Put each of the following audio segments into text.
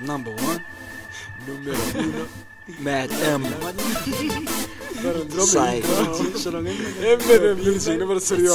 Number one. Numero uno. Mad M. Sai. Müziğini böyle sürüyor.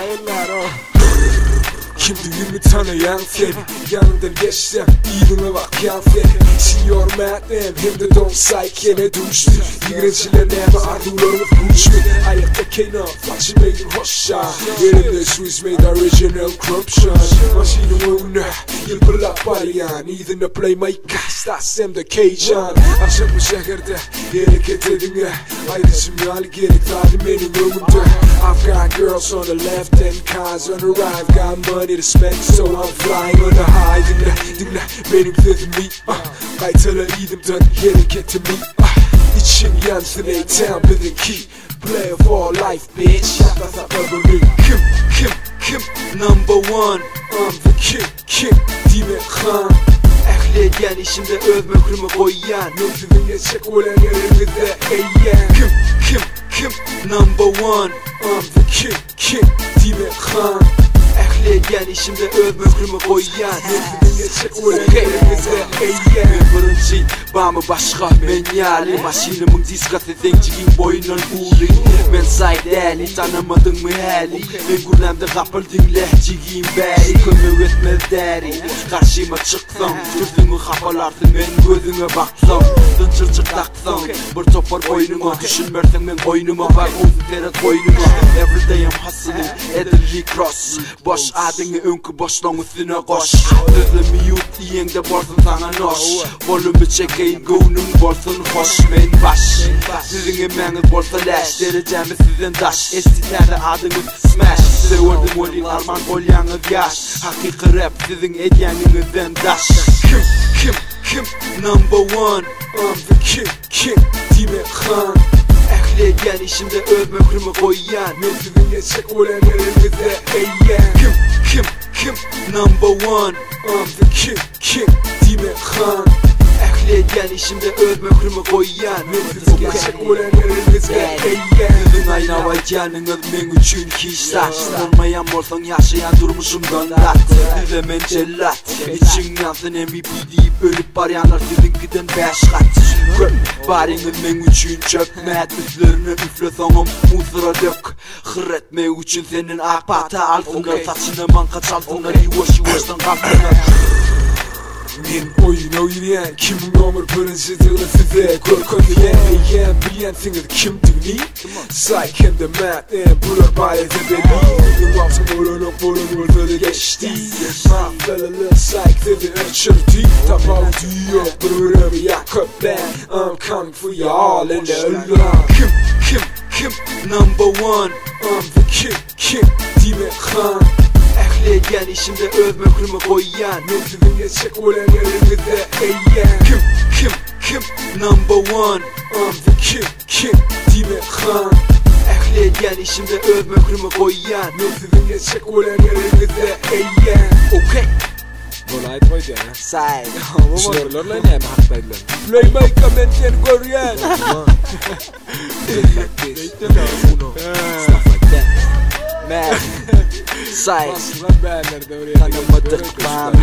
Kimliğimi tanıyan seni, yanından geçsem iyiliğime bak yan seni. Senior madem hem de don saykene düştü. İğrençlerine ardularımız güçlü. Ayakta kenar, flashing made in hoşça. Elimde Swiss made original corruption. Maşinin önüne yılpırlak barayan. Either playmaker, stasem de Cajun. Akşam bu şehirde hareket edin ya. Ayrı simyali gerek zaten benim önümde. I've got girls on the left and cars on the right. Got money to spend, so I'm flying on the high. Dinle benim sözümü. Kaytalar idimden hareket mi? İçin yansın A-Town bizimki. Play for life bitch. Yapmasa babamı. Kim? Number one. I'm the king. Dime Khan. Ehliyen işimde övme kırmı koyan. Nefsinin geçecek olan yerimizde eğen. Kim? Number one. I'm the king. Dime Khan. Ehliyen işimde övme kırmı koyan. Nefsinin geçecek olan yerimizde eğen. Birinci bağımı başka men yali. Maşinimin diskası zencigin boyunun uli. Men saydeli tanımadın mı hali. Ben gurnemde kapıldın lehcigin beri. Kömür etmez deri. Karşıma çıksam gözümü kapalarsın ben gözüne baksam. Dıncırcık taksam bir topar boynuma. Düşünmersen ben boynuma bak uzun teret boynuma. Everyday I'm hustling edilli cross. Boş adını önkü boşluğun üstüne koş. Sözümü yut iyende borsun sana noş. Volümü çekeyin gönlüm bolsun hoş. Men baş sizin emeğiniz bolsa leş. Derecemi sizden daş. Estiterde adınız smash. Size verdim olin arman kolyanız yaş. Hakiki rap sizin edyeninizden daş. Kim? Number one. I'm the king. Dime Khan. Ehliyen işimde övme kırmı koyan. Nefsinin geçecek olan yerimizde eğen. Kim? Number one. I'm the king. Dime Khan. Ehliyen işimde övme kırmı koyan. Nefsinin geçecek olan yerimizde eğen. Sizin ayna vay canınız men üçün kişiler. Sınırmayan olsan yaşayan durmuşumdan lat. Size men cellat. İçin yansın MVP deyip ölüp barayanlar sizinkiden 5 kat. Bariniz men üçün çökmet. Üstlerine üfle sonum muzura dök. Hır etme üçün senin akpata alsınlar. Saçına manka çalsınlar. Yuvaştan kalsınlar. Men oynayan kimin ömür birinci dığını size korkutuyen eğen bilensiniz kimdini Sayk hem de madem bulur bayeze belli Yılmazım oranın ortada geçti Mahvelalı sayk sizi ölçürdü Tapav diyor gururumı yakıp ben I'm coming for you all in the Allah Kim? Number one. I'm the king. Dime Khan. Ehliyen işimde övme kırmı koyan. Nefsinin geçecek olan yerimizde eğen. Kim? Number one. I'm the king. Dime Khan. Ehliyen işimde övme kırmı koyan. Nefsinin geçecek olan yerimizde eğen. Okay. Volay koydu ya. Say. Şunlarla ne hakkıyla? Playmaker men seni koruyan. Stuff like that. Man. Say. Tanımadık mami.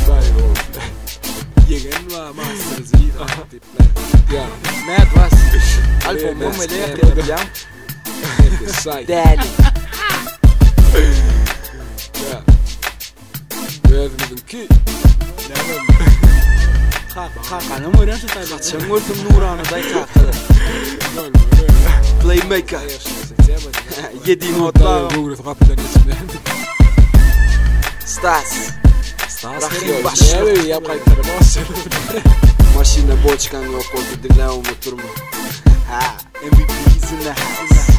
Yegen var Master Z. Ya. Mad was. Albumum ele yaptım ya. Daddy. Ya. Verdim ki. Kanım öğren şu tayfa. Çengurtum Nuran'ı da çaktı. Playmaker. Yediğin otla. Stas. Rahim baş. Maşina boçkan yok oldu dinle unutur mu? Ha, MVP's in the house.